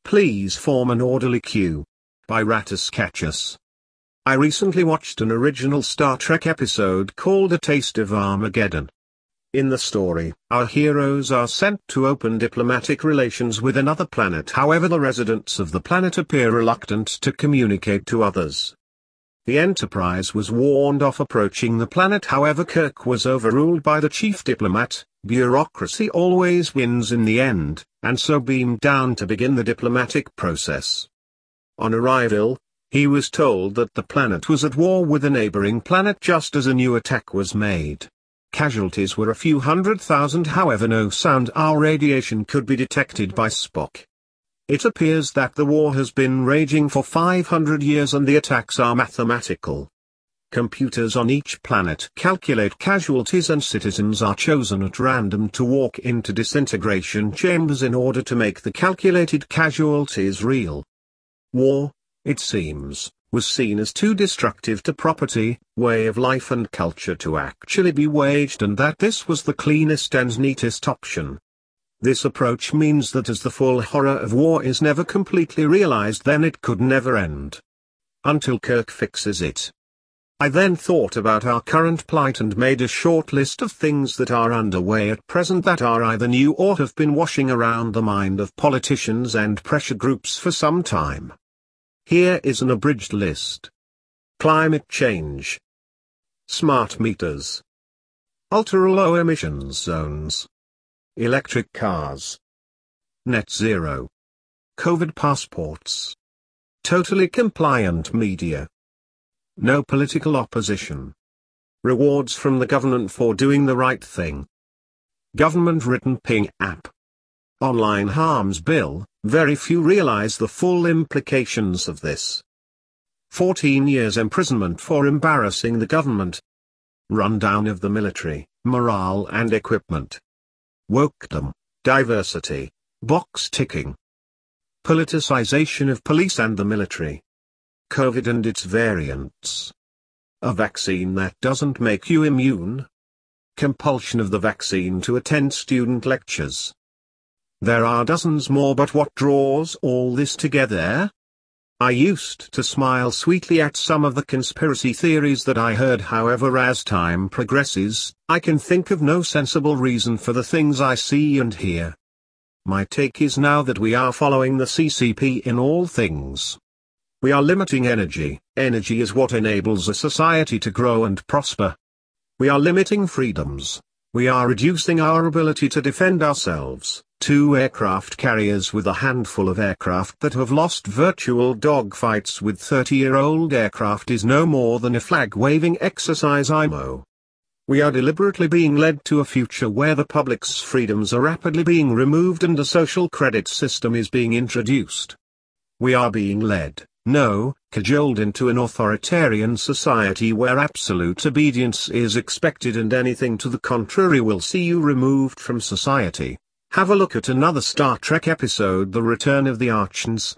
Please form an orderly queue. By Rattus Catchus. I recently watched an original Star Trek episode called A Taste of Armageddon. In the story, our heroes are sent to open diplomatic relations with another planet. However, the residents of the planet appear reluctant to communicate to others. The Enterprise was warned off approaching the planet. However, Kirk was overruled by the chief diplomat. Bureaucracy always wins in the end, and so beamed down to begin the diplomatic process. On arrival, he was told that the planet was at war with a neighboring planet just as a new attack was made. Casualties were a few 100,000. However, no sound or radiation could be detected by Spock. It appears that the war has been raging for 500 years and the attacks are mathematical. Computers on each planet calculate casualties and citizens are chosen at random to walk into disintegration chambers in order to make the calculated casualties real. War, it seems, was seen as too destructive to property, way of life and culture to actually be waged, and that this was the cleanest and neatest option. This approach means that as the full horror of war is never completely realized, then it could never end. Until Kirk fixes it. I then thought about our current plight and made a short list of things that are underway at present that are either new or have been washing around the mind of politicians and pressure groups for some time. Here is an abridged list. Climate change. Smart meters. Ultra-low emissions zones. Electric cars. Net zero. COVID passports. Totally compliant media. No political opposition. Rewards from the government for doing the right thing. Government-written ping app. Online harms bill. Very few realize the full implications of this. 14 years imprisonment for embarrassing the government. Rundown of the military, morale and equipment. Wokedom, diversity, box ticking. Politicization of police and the military. COVID and its variants. A vaccine that doesn't make you immune. Compulsion of the vaccine to attend student lectures. There are dozens more, but what draws all this together? I used to smile sweetly at some of the conspiracy theories that I heard. However, as time progresses, I can think of no sensible reason for the things I see and hear. My take is now that we are following the CCP in all things. We are limiting energy. Energy is what enables a society to grow and prosper. We are limiting freedoms. We are reducing our ability to defend ourselves. 2 aircraft carriers with a handful of aircraft that have lost virtual dogfights with 30-year-old aircraft is no more than a flag-waving exercise. IMO. We are deliberately being led to a future where the public's freedoms are rapidly being removed and a social credit system is being introduced. We are being led, no, cajoled into an authoritarian society where absolute obedience is expected and anything to the contrary will see you removed from society. Have a look at another Star Trek episode, The Return of the Archons.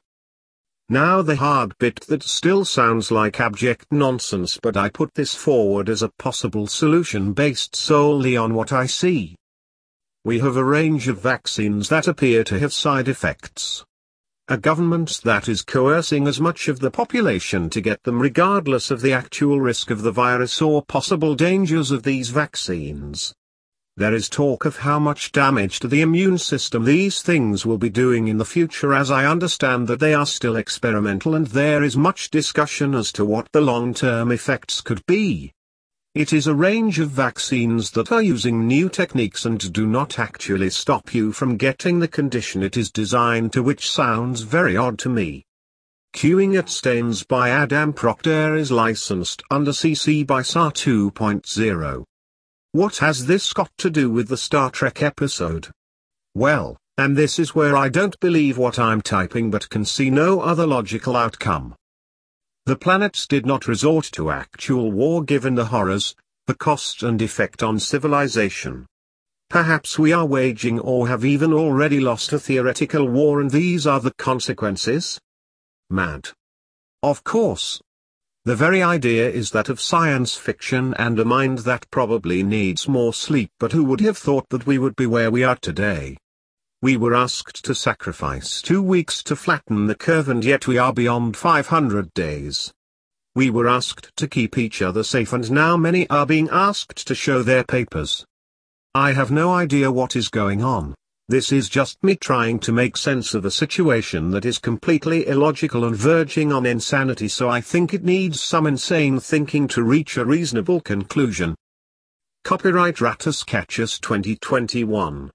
Now the hard bit that still sounds like abject nonsense, but I put this forward as a possible solution based solely on what I see. We have a range of vaccines that appear to have side effects. A government that is coercing as much of the population to get them regardless of the actual risk of the virus or possible dangers of these vaccines. There is talk of how much damage to the immune system these things will be doing in the future. As I understand that they are still experimental and there is much discussion as to what the long-term effects could be. It is a range of vaccines that are using new techniques and do not actually stop you from getting the condition it is designed to, which sounds very odd to me. Queuing at Stains by Adam Proctor is licensed under CC by SAR 2.0. What has this got to do with the Star Trek episode? Well, and this is where I don't believe what I'm typing but can see no other logical outcome. The planets did not resort to actual war given the horrors, the cost and effect on civilization. Perhaps we are waging or have even already lost a theoretical war and these are the consequences? Mad. Of course. The very idea is that of science fiction and a mind that probably needs more sleep, but who would have thought that we would be where we are today? We were asked to sacrifice 2 weeks to flatten the curve, and yet we are beyond 500 days. We were asked to keep each other safe, and now many are being asked to show their papers. I have no idea what is going on. This is just me trying to make sense of a situation that is completely illogical and verging on insanity, so I think it needs some insane thinking to reach a reasonable conclusion. Copyright Rattus Catchus 2021.